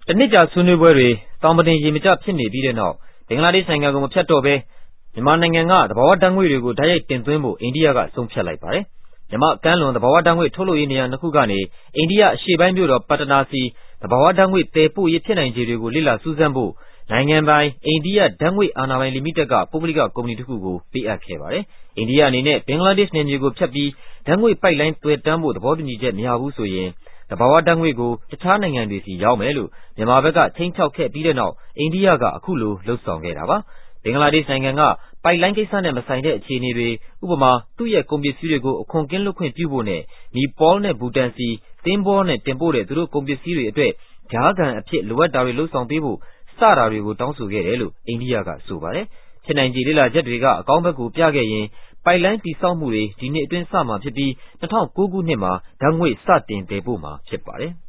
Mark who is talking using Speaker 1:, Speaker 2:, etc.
Speaker 1: တနှစ်ကြာဆွေးနွေးပွဲတွေသောင်မတင်ရေမကျဖြစ်နေပြီးတဲ့နောက်ဘင်္ဂလားဒေ့ရှ်နိုင်ငံကိုမဖြတ်တော့ဘဲမြန်မာနိုင်ငံကသဘာဝဓာတ်ငွေ့တွေကိုတိုက်ရိုက်တင်သွင်းဖို့အိန္ဒိယကဆုံးဖြတ်လိုက်ပါတယ်။မြန်မာ့ကမ်းလွန်သဘာဝဓာတ်ငွေ့ထုတ်လုပ်ရေးနေရာနှစ်ခုကနေအိန္ဒိယအရှေ့ပိုင်းမြို့တော်ပတ္တနာဆီသဘာဝဓာတ်ငွေ့သယ်ပို့ရေးဖြစ်နိုင်ခြေတွေကိုလေ့လာစူးစမ်းဖို့နိုင်ငံပိုင်အိန္ဒိယဓာတ်ငွေ့အာဏာပိုင်လီမိတက်ကပုဂ္ဂလိကကုမ္ပဏီတစ်ခုကိုပေးအပ်ခဲ့ပါတယ်။အိန္ဒိယအနေနဲ့ဘင်္ဂလားဒေ့ရှ်နယ်မြေကိုဖြတ်ပြီးဓာတ်ငွေ့ပိုက်လိုင်းသွယ်တန်းဖို့သဘောတူညီချက်မရဘူးဆိုရင်သဘာဝဓာတ်ငွေ့ကိုတခြားနိုင်ငံတွေဆီရောင်းမယ်လို့မြန်မာဘက်ကခြိမ်းခြောက်ခဲ့ပြီးတဲ့နောက်အိန္ဒိယကအခုလိုလုပ်ဆောင်ခဲ့တာပါ။ဘင်္ဂလားဒေ့ရှ်နိုင်ငံကပိုက်လိုင်းကိစ္စနဲ့မဆိုင်တဲ့အခြေအနေတွေဥပမာသူ့ရဲ့ကုန်ပစ္စည်းတွေကိုအခွန်ကင်းလွတ်ခွင့်ပြုဖို့နဲ့နီပေါနဲ့ဘူတန်စီသင်္ဘောနဲ့တင်ပို့တဲ့သူတို့ကုန်ပစ္စည်းတွေအတွက်ကြားခံအဖြစ်လိုအပ်တာတွေလုပ်ဆောင်ပေးဖို့စတာတွေကိုတောင်းဆိုခဲ့တယ်လို့အိန္ဒိယကဆိုပါတယ်။ဖြစ်နိုင်ခြေလေ့လာချက်တွေကအကောင်းဘက်ကိုပြခဲ့ရင်ပိုက်လိုင်းတည်ဆောက်မှုတွေဒီနှစ်အတွင်းစမှာဖြစ်ပြီး2009ခုနှစ်မှာဓာတ်ငွေ့စတင်သယ်ပို့မှာဖြစ်ပါတယ်။